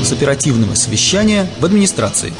с оперативного совещания в администрации.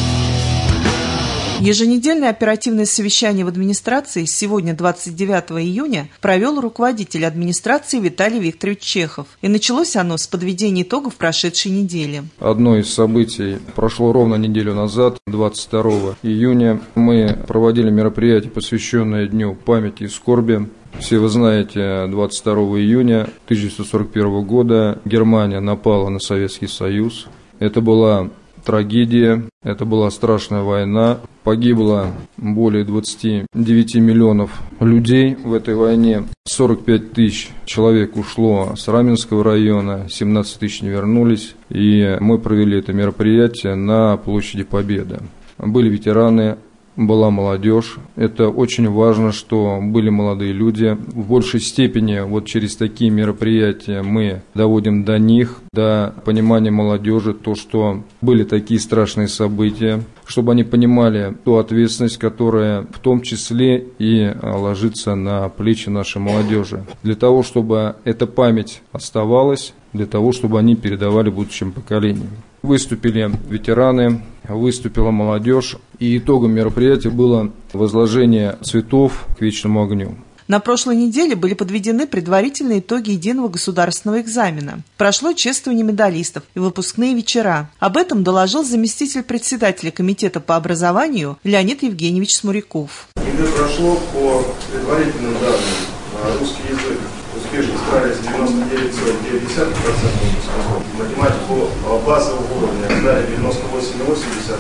Еженедельное оперативное совещание в администрации сегодня, 29 июня, провел руководитель администрации Виталий Викторович Чехов. И началось оно с подведения итогов прошедшей недели. Одно из событий прошло ровно неделю назад, 22 июня. Мы проводили мероприятие, посвященное Дню памяти и скорби. Все вы знаете, 22 июня 1941 года Германия напала на Советский Союз. Это была трагедия, это была страшная война. Погибло более 29 миллионов людей в этой войне. 45 тысяч человек ушло с Раменского района, 17 тысяч не вернулись. И мы провели это мероприятие на площади Победы. Были ветераны, была молодежь. Это очень важно, что были молодые люди. В большей степени вот через такие мероприятия мы доводим до них, до понимания молодежи, то, что были такие страшные события, чтобы они понимали ту ответственность, которая в том числе и ложится на плечи нашей молодежи. Для того, чтобы эта память оставалась, для того, чтобы они передавали будущим поколениям. Выступили ветераны, выступила молодежь, и итогом мероприятия было возложение цветов к вечному огню. На прошлой неделе были подведены предварительные итоги единого государственного экзамена. Прошло чествование медалистов и выпускные вечера. Об этом доложил заместитель председателя комитета по образованию Леонид Евгеньевич Смуряков. ЕГЭ прошло по предварительным данным. Русский язык успешно справились 99,9%, математику базового уровня сдали 98,8%,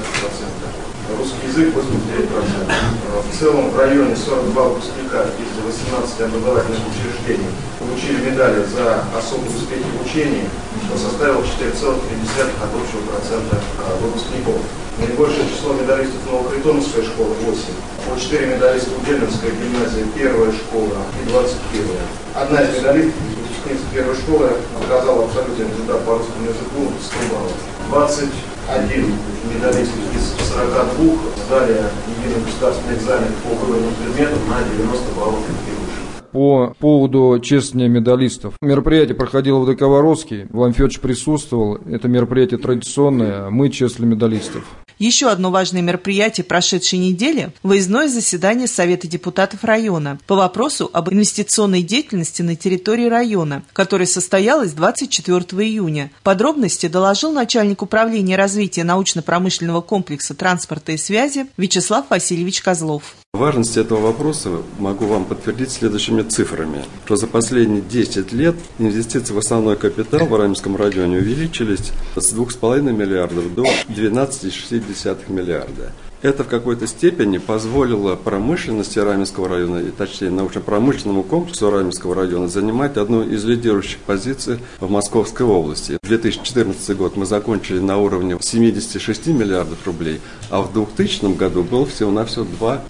русский язык 89%. В целом в районе 42 выпускника из 18 образовательных учреждений получили медали за особые успехи в учении, что составило 4,3% от общего процента выпускников. Наибольшее число медалистов Новохритоновской школы 8, по 4 медалиста Удельновской гимназии, первая школа и 21-я. Одна из медалистов, выпускница первой школы, показала абсолютный результат по русскому языку 100 баллов. 21 медалист из 42 сдали единый государственный экзамен по выбранным предметам на 90 баллов и выше. По поводу чествования медалистов. Мероприятие проходило в ДК Воровский. Владимир Федорович присутствовал. Это мероприятие традиционное. Мы чествовали медалистов. Еще одно важное мероприятие прошедшей недели – выездное заседание Совета депутатов района по вопросу об инвестиционной деятельности на территории района, которое состоялось 24 июня. Подробности доложил начальник управления развития научно-промышленного комплекса транспорта и связи Вячеслав Васильевич Козлов. Важность этого вопроса могу вам подтвердить следующими цифрами, что за последние 10 лет инвестиции в основной капитал в Раменском районе увеличились с 2,5 миллиардов до 12,6 миллиарда. Это в какой-то степени позволило промышленности Раменского района, и точнее научно-промышленному комплексу Раменского района занимать одну из лидирующих позиций в Московской области. В 2014 год мы закончили на уровне 76 миллиардов рублей, а в 2000 году был всего-навсего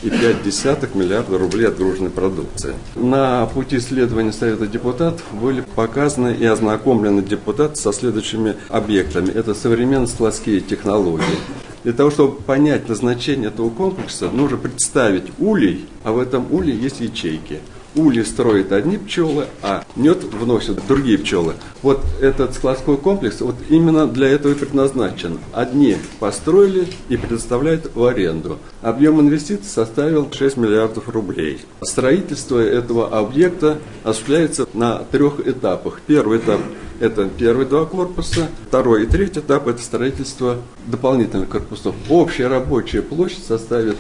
2,5 миллиарда рублей отгруженной продукции. На пути исследования Совета депутатов были показаны и ознакомлены депутаты со следующими объектами. Это современные складские технологии. Для того, чтобы понять назначение этого комплекса, нужно представить улей, а в этом улье есть ячейки. Улей строят одни пчелы, а мед вносят другие пчелы. Вот этот складской комплекс вот именно для этого и предназначен. Одни построили и предоставляют в аренду. Объем инвестиций составил 6 миллиардов рублей. Строительство этого объекта осуществляется на 3 этапах. Первый этап – это первые 2 корпуса, второй и третий этап – это строительство дополнительных корпусов. Общая рабочая площадь составит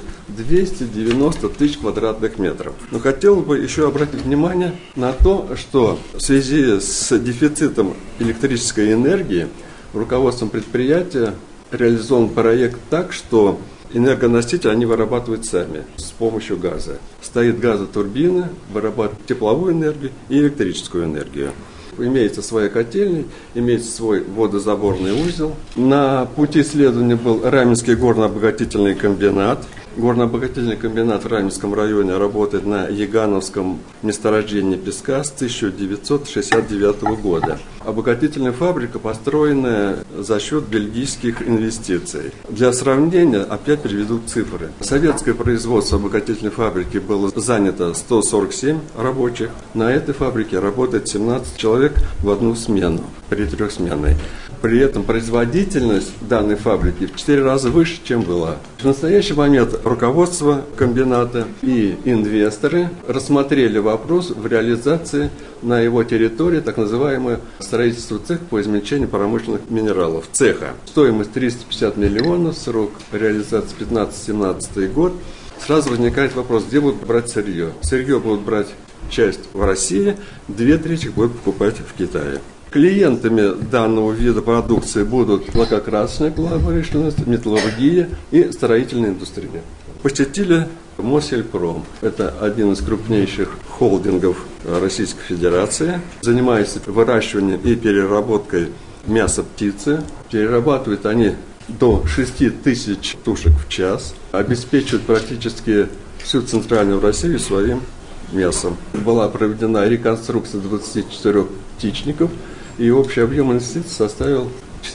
290 тысяч квадратных метров. Но хотел бы еще обратить внимание на то, что в связи с дефицитом электрической энергии руководством предприятия реализован проект так, что энергоносители они вырабатывают сами с помощью газа. Стоит газотурбина, вырабатывает тепловую энергию и электрическую энергию. Имеется своя котельня, имеется свой водозаборный узел. На пути исследования был Раменский горно-обогатительный комбинат. Горно-обогатительный комбинат в Раменском районе работает на Ягановском месторождении песка с 1969 года. Обогатительная фабрика, построенная за счет бельгийских инвестиций. Для сравнения опять приведу цифры. Советское производство обогатительной фабрики было занято 147 рабочих. На этой фабрике работает 17 человек в одну смену, при трехсменной. При этом производительность данной фабрики в 4 раза выше, чем была. В настоящий момент руководство комбината и инвесторы рассмотрели вопрос в реализации на его территории так называемое строительство цеха по измельчению промышленных минералов. Цеха. Стоимость 350 миллионов, срок реализации 15-17 год. Сразу возникает вопрос, где будут брать сырье. Сырье будут брать часть в России, 2/3 будут покупать в Китае. Клиентами данного вида продукции будут лакокрасочная промышленность, металлургия и строительная индустрия. Посетили Моссельпром. Это один из крупнейших холдингов Российской Федерации. Занимается выращиванием и переработкой мяса птицы. Перерабатывают они до 6000 тушек в час. Обеспечивают практически всю центральную Россию своим мясом. Была проведена реконструкция 24 птичников. И общий объем инвестиций составил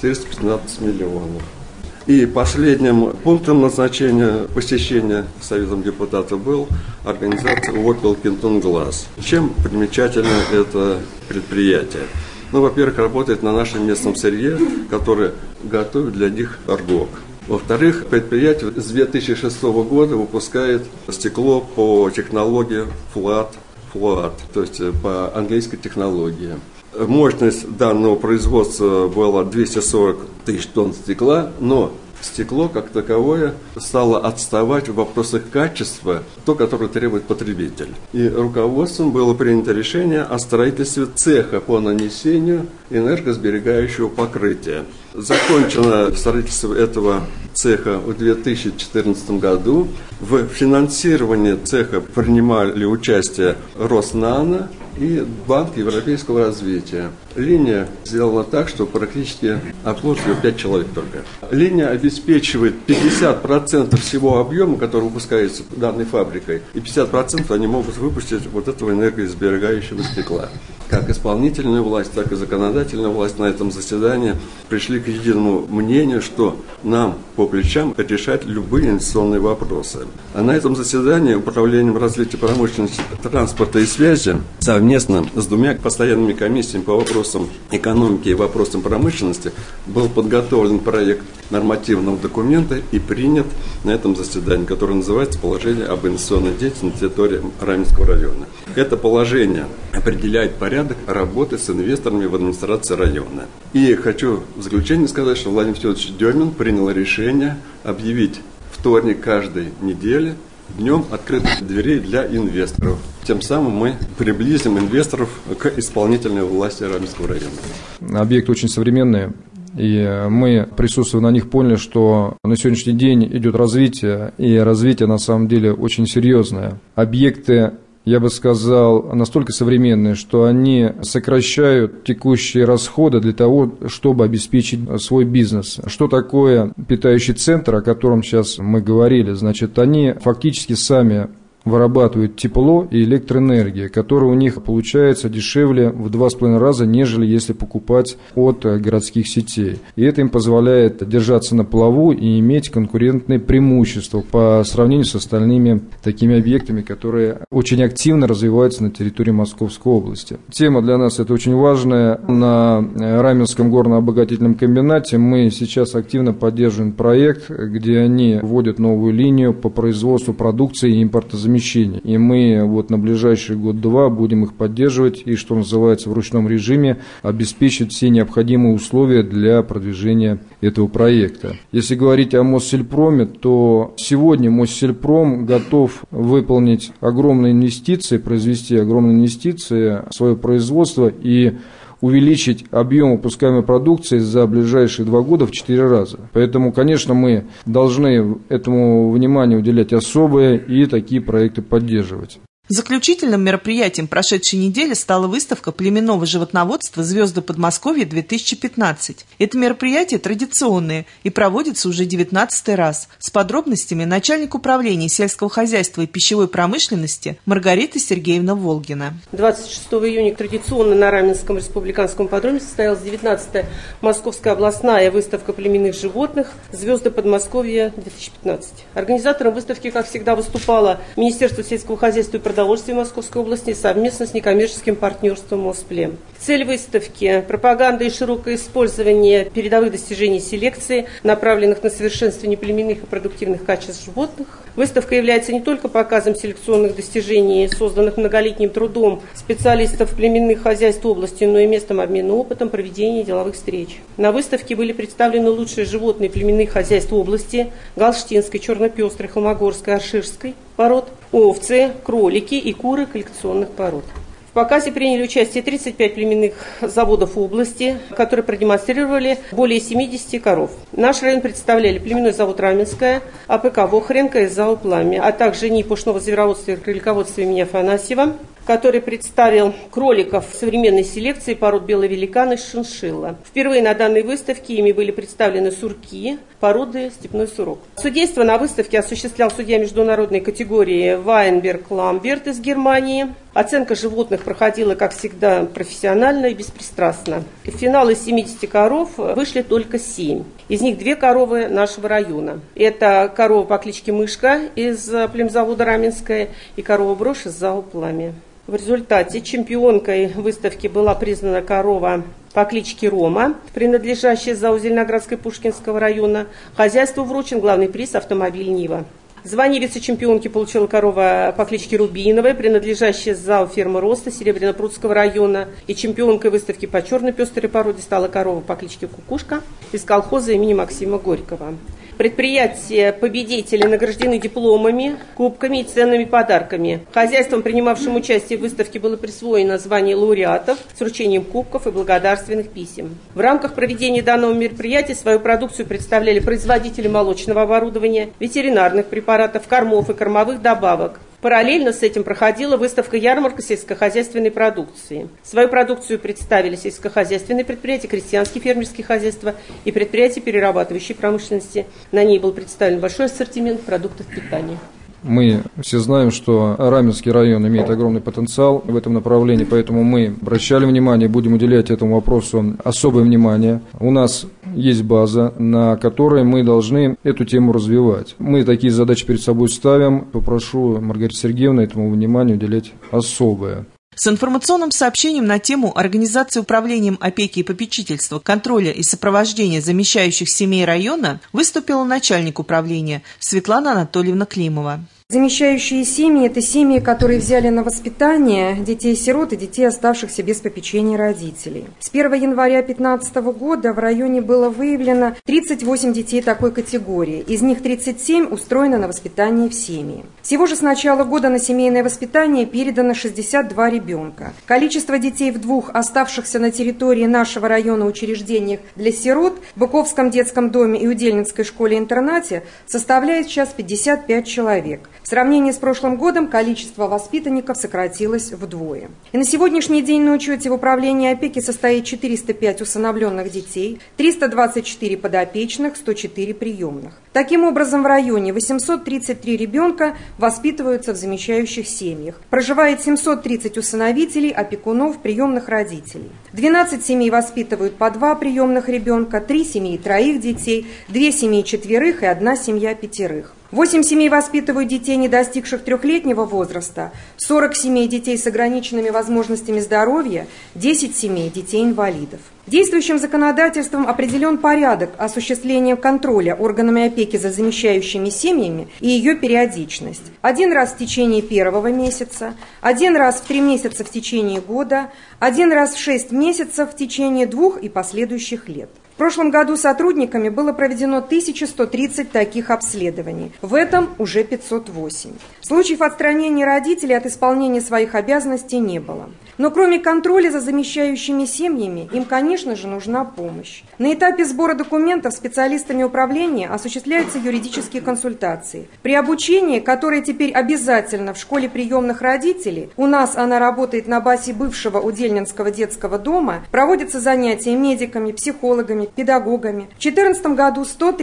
415 миллионов. И последним пунктом назначения посещения Советом депутатов был организация Opel Kenton Glass. Чем примечательно это предприятие? Ну, во-первых, работает на нашем местном сырье, которое готовит для них торгок. Во-вторых, предприятие с 2006 года выпускает стекло по технологии flat, то есть по английской технологии. Мощность данного производства была 240 тысяч тонн стекла, но стекло как таковое стало отставать в вопросах качества, то, которое требует потребитель. И руководством было принято решение о строительстве цеха по нанесению энергосберегающего покрытия. Закончено строительство этого цеха в 2014 году. В финансировании цеха принимали участие Роснано и Банк Европейского развития. Линия сделана так, что практически обслуживает ее 5 человек только. Линия обеспечивает 50% всего объема, который выпускается данной фабрикой, и 50% они могут выпустить вот этого энергосберегающего стекла. Как исполнительная власть, так и законодательная власть на этом заседании пришли к единому мнению, что нам по плечам решать любые инвестиционные вопросы. А на этом заседании Управлением развития промышленности, транспорта и связи совместно с двумя постоянными комиссиями по вопросам экономики и вопросам промышленности был подготовлен проект нормативного документа и принят на этом заседании, который называется «Положение об инвестиционной деятельности на территории Раменского района». Это положение определяет порядок работы с инвесторами в администрации района. И хочу в заключение сказать, что Владимир Федорович Демин принял решение объявить вторник каждой недели днем открытых дверей для инвесторов. Тем самым мы приблизим инвесторов к исполнительной власти Раменского района. Объекты очень современные. И мы, присутствуя на них, поняли, что на сегодняшний день идет развитие, и развитие на самом деле очень серьезное. Объекты, я бы сказал, настолько современные, что они сокращают текущие расходы для того, чтобы обеспечить свой бизнес. Что такое питающий центр, о котором сейчас мы говорили? Значит, они фактически сами вырабатывают тепло и электроэнергию, которая у них получается дешевле в 2,5 раза, нежели если покупать от городских сетей. И это им позволяет держаться на плаву и иметь конкурентные преимущества по сравнению с остальными такими объектами, которые очень активно развиваются на территории Московской области. Тема для нас это очень важная. На Раменском горно-обогатительном комбинате мы сейчас активно поддерживаем проект, где они вводят новую линию по производству продукции и импортозамещения. И мы вот на ближайший год-два будем их поддерживать и, что называется, в ручном режиме обеспечить все необходимые условия для продвижения этого проекта. Если говорить о Моссельпроме, то сегодня Моссельпром готов выполнить огромные инвестиции, произвести огромные инвестиции в свое производство и увеличить объем выпускаемой продукции за ближайшие 2 года в 4 раза. Поэтому, конечно, мы должны этому внимание уделять особое и такие проекты поддерживать. Заключительным мероприятием прошедшей недели стала выставка племенного животноводства «Звезды Подмосковья-2015». Это мероприятие традиционное и проводится уже 19-й раз. С подробностями начальник управления сельского хозяйства и пищевой промышленности Маргарита Сергеевна Волгина. 26 июня традиционно на Раменском республиканском ипподроме состоялась 19-я Московская областная выставка племенных животных «Звезды Подмосковья-2015». Организатором выставки, как всегда, выступало Министерство сельского хозяйства и продовольствия Московской области совместно с некоммерческим партнерством Мосплем. Цель выставки – пропаганда и широкое использование передовых достижений селекции, направленных на совершенствование племенных и продуктивных качеств животных. Выставка является не только показом селекционных достижений, созданных многолетним трудом специалистов племенных хозяйств области, но и местом обмена опытом, проведения деловых встреч. На выставке были представлены лучшие животные племенных хозяйств области – галштинской, чернопестрой, холмогорской, арширской пород, овцы, кролики и куры коллекционных пород. В показе приняли участие 35 племенных заводов области, которые продемонстрировали более 70 коров. Наш район представляли племенной завод Раменская, АПК Вохренко и ЗАО «Пламя», а также НИИ пушного звероводства и кролиководства имени Афанасьева, который представил кроликов современной селекции пород белый великан и шиншилла. Впервые на данной выставке ими были представлены сурки породы степной сурок. Судейство на выставке осуществлял судья международной категории Вайнберг Ламберт из Германии. Оценка животных проходила, как всегда, профессионально и беспристрастно. В финал из 70 коров вышли только 7. Из них 2 коровы нашего района. Это корова по кличке Мышка из племзавода Раменская и корова-брошь из ЗАО «Пламя». В результате чемпионкой выставки была признана корова по кличке Рома, принадлежащая ЗАО Зеленоградской Пушкинского района. Хозяйству вручен главный приз «Автомобиль Нива». Звание вице-чемпионки получила корова по кличке Рубиновая, принадлежащая ЗАО «Ферма Роста» Серебряно-Прудского района. И чемпионкой выставки по черной пестрой породе стала корова по кличке Кукушка из колхоза имени Максима Горького. Предприятия-победители награждены дипломами, кубками и ценными подарками. Хозяйствам, принимавшим участие в выставке, было присвоено звание лауреатов с вручением кубков и благодарственных писем. В рамках проведения данного мероприятия свою продукцию представляли производители молочного оборудования, ветеринарных препаратов, кормов и кормовых добавок. Параллельно с этим проходила выставка-ярмарка сельскохозяйственной продукции. Свою продукцию представили сельскохозяйственные предприятия, крестьянские фермерские хозяйства и предприятия перерабатывающей промышленности. На ней был представлен большой ассортимент продуктов питания. Мы все знаем, что Раменский район имеет огромный потенциал в этом направлении, поэтому мы обращали внимание, будем уделять этому вопросу особое внимание. У нас есть база, на которой мы должны эту тему развивать. Мы такие задачи перед собой ставим. Попрошу Маргариту Сергеевну этому вниманию уделять особое. С информационным сообщением на тему организации управлением опеки и попечительства, контроля и сопровождения замещающих семей района выступила начальник управления Светлана Анатольевна Климова. Замещающие семьи – это семьи, которые взяли на воспитание детей-сирот и детей, оставшихся без попечения родителей. С 1 января 2015 года в районе было выявлено 38 детей такой категории. Из них 37 устроено на воспитание в семьи. Всего же с начала года на семейное воспитание передано 62 ребенка. Количество детей в 2 оставшихся на территории нашего района учреждениях для сирот в Быковском детском доме и Удельнинской школе-интернате составляет сейчас 55 человек. В сравнении с прошлым годом количество воспитанников сократилось вдвое. И на сегодняшний день на учете в управлении опеки состоит 405 усыновленных детей, 324 подопечных, 104 приемных. Таким образом, в районе 833 ребенка воспитываются в замещающих семьях. Проживает 730 усыновителей, опекунов, приемных родителей. 12 семей воспитывают по 2 приемных ребенка, 3 семьи 3 детей, 2 семьи 4 и 1 семья 5. 8 семей воспитывают детей, не достигших 3-летнего возраста, 40 семей детей с ограниченными возможностями здоровья, 10 семей детей-инвалидов. Действующим законодательством определен порядок осуществления контроля органами опеки за замещающими семьями и ее периодичность. 1 раз в течение 1-го месяца, 1 раз в 3 месяца в течение года, 1 раз в 6 месяцев в течение 2 и последующих лет. прошлом году сотрудниками было проведено 1130 таких обследований. В этом уже 508. Случаев отстранения родителей от исполнения своих обязанностей не было. Но кроме контроля за замещающими семьями, им, конечно же, нужна помощь. На этапе сбора документов специалистами управления осуществляются юридические консультации. При обучении, которое теперь обязательно в школе приемных родителей, у нас она работает на базе бывшего Удельнинского детского дома, проводятся занятия медиками, психологами, педагогами. В 2014 году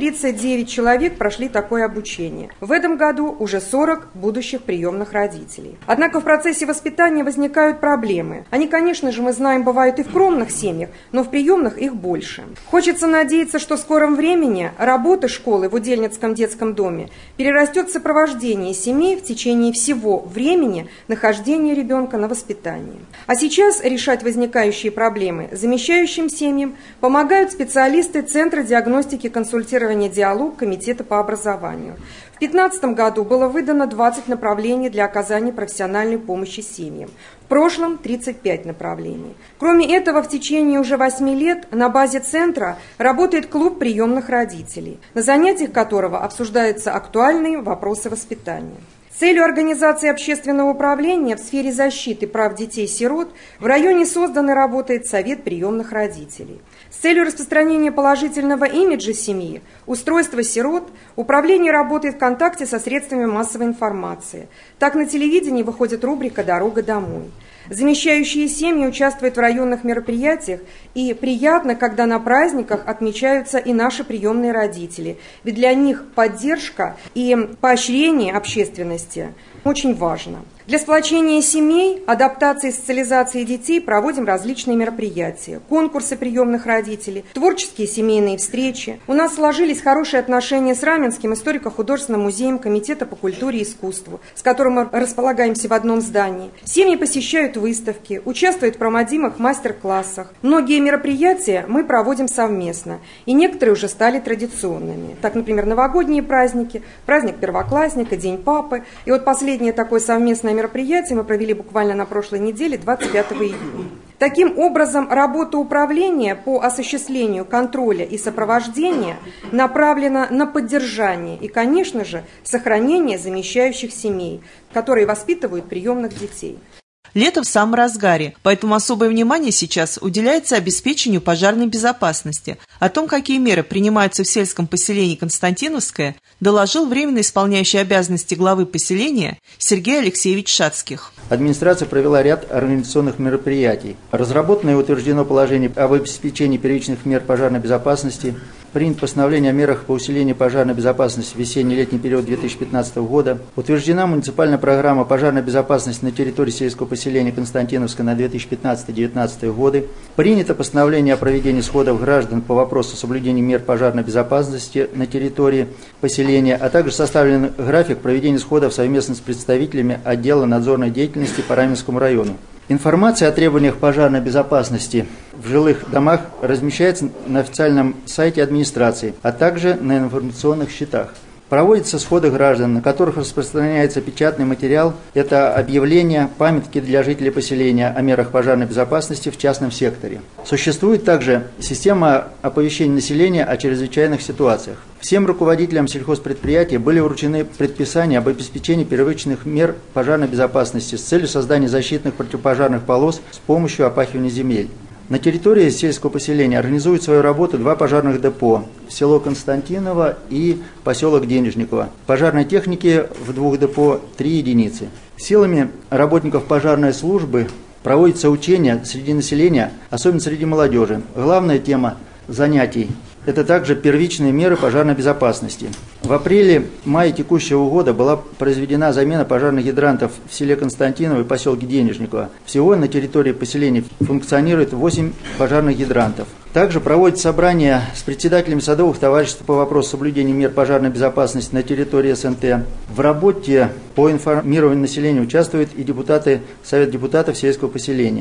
139 человек прошли такое обучение. В этом году уже 40 будущих приемных родителей. Однако в процессе воспитания возникают проблемы. Они, конечно же, мы знаем, бывают и в кромных семьях, но в приемных их больше. Хочется надеяться, что в скором времени работа школы в Удельнинском детском доме перерастет в сопровождение семей в течение всего времени нахождения ребенка на воспитании. А сейчас решать возникающие проблемы замещающим семьям помогают специалисты Центра диагностики и консультирования «Диалог» Комитета по образованию. В 2015 году было выдано 20 направлений для оказания профессиональной помощи семьям. В прошлом 35 направлений. Кроме этого, в течение уже 8 лет на базе центра работает клуб приемных родителей, на занятиях которого обсуждаются актуальные вопросы воспитания. С целью организации общественного управления в сфере защиты прав детей-сирот в районе создан и работает Совет приемных родителей. С целью распространения положительного имиджа семьи, устройства сирот, управление работает в контакте со средствами массовой информации. Так на телевидении выходит рубрика «Дорога домой». Замещающие семьи участвуют в районных мероприятиях, и приятно, когда на праздниках отмечаются и наши приемные родители, ведь для них поддержка и поощрение общественности очень важно. Для сплочения семей, адаптации и социализации детей проводим различные мероприятия, конкурсы приемных родителей, творческие семейные встречи. У нас сложились хорошие отношения с Раменским историко-художественным музеем Комитета по культуре и искусству, с которым мы располагаемся в одном здании. Семьи посещают выставки, участвуют в проводимых мастер-классах. Многие мероприятия мы проводим совместно, и некоторые уже стали традиционными. Так, например, новогодние праздники, праздник первоклассника, День папы. И вот последнее такое совместное мероприятие мы провели буквально на прошлой неделе, 25 июня. Таким образом, работа управления по осуществлению контроля и сопровождения направлена на поддержание и, конечно же, сохранение замещающих семей, которые воспитывают приемных детей. Лето в самом разгаре, поэтому особое внимание сейчас уделяется обеспечению пожарной безопасности. О том, какие меры принимаются в сельском поселении Константиновское, доложил временно исполняющий обязанности главы поселения Сергей Алексеевич Шацких. Администрация провела ряд организационных мероприятий. Разработано и утверждено положение об обеспечении первичных мер пожарной безопасности, принято постановление о мерах по усилению пожарной безопасности в весенне-летний период 2015 года, утверждена муниципальная программа пожарной безопасности на территории сельского поселения Константиновска на 2015-2019 годы, принято постановление о проведении сходов граждан по вопросу соблюдения мер пожарной безопасности на территории поселения, а также составлен график проведения сходов совместно с представителями отдела надзорной деятельности по Раменскому району. Информация о требованиях пожарной безопасности в жилых домах размещается на официальном сайте администрации, а также на информационных щитах. Проводятся сходы граждан, на которых распространяется печатный материал. Это объявления, памятки для жителей поселения о мерах пожарной безопасности в частном секторе. Существует также система оповещения населения о чрезвычайных ситуациях. Всем руководителям сельхозпредприятий были вручены предписания об обеспечении первичных мер пожарной безопасности с целью создания защитных противопожарных полос с помощью опахивания земель. На территории сельского поселения организуют свою работу 2 пожарных депо – село Константиново и поселок Денежниково. Пожарной техники в 2 депо 3 единицы. Силами работников пожарной службы проводятся учения среди населения, особенно среди молодежи. Главная тема занятий – это также первичные меры пожарной безопасности. В апреле-мае текущего года была произведена замена пожарных гидрантов в селе Константиново и поселке Денежниково. Всего на территории поселения функционирует 8 пожарных гидрантов. Также проводят собрания с председателями садовых товариществ по вопросу соблюдения мер пожарной безопасности на территории СНТ. В работе по информированию населения участвуют и депутаты Совета депутатов сельского поселения.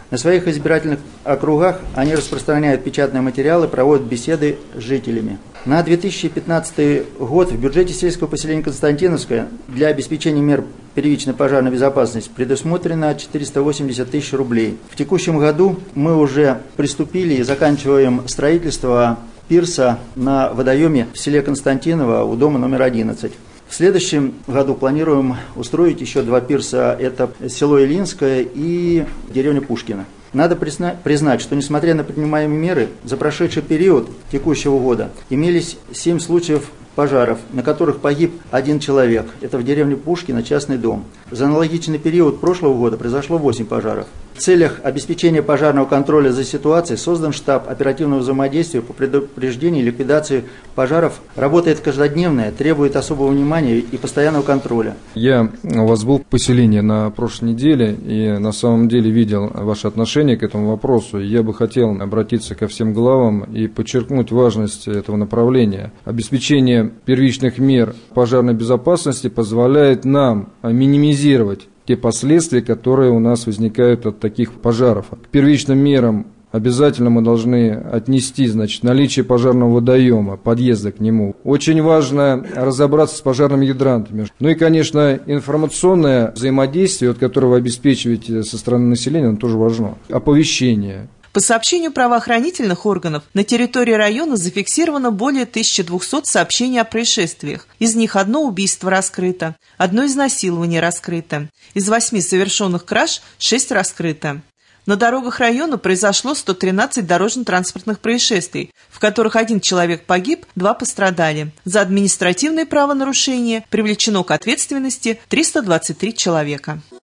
На своих избирательных округах они распространяют печатные материалы, проводят беседы с жителями. На 2015 год в бюджете сельского поселения Константиновское для обеспечения мер первичной пожарной безопасности предусмотрено 480 тысяч рублей. В текущем году мы уже приступили и заканчиваем строительство пирса на водоеме в селе Константиново у дома номер 11. В следующем году планируем устроить еще 2 пирса. Это село Илинское и деревня Пушкина. Надо признать, что несмотря на принимаемые меры, за прошедший период текущего года имелись 7 случаев пожаров, на которых погиб 1 человек. Это в деревне Пушкина, частный дом. За аналогичный период прошлого года произошло 8 пожаров. В целях обеспечения пожарного контроля за ситуацией создан штаб оперативного взаимодействия по предупреждению и ликвидации пожаров. Работает каждодневно, требует особого внимания и постоянного контроля. Я у вас был в поселении на прошлой неделе и на самом деле видел ваше отношение к этому вопросу. Я бы хотел обратиться ко всем главам и подчеркнуть важность этого направления. Обеспечение первичных мер пожарной безопасности позволяет нам минимизировать те последствия, которые у нас возникают от таких пожаров. К первичным мерам обязательно мы должны отнести, наличие пожарного водоема, подъезда к нему. Очень важно разобраться с пожарными гидрантами. Ну и, конечно, информационное взаимодействие, которое вы обеспечиваете со стороны населения, оно тоже важно. Оповещение. По сообщению правоохранительных органов, на территории района зафиксировано более 1200 сообщений о происшествиях. Из них 1 убийство раскрыто, 1 изнасилование раскрыто. Из 8 совершенных краж 6 раскрыто. На дорогах района произошло 113 дорожно-транспортных происшествий, в которых 1 человек погиб, 2 пострадали. За административные правонарушения привлечено к ответственности 323 человека.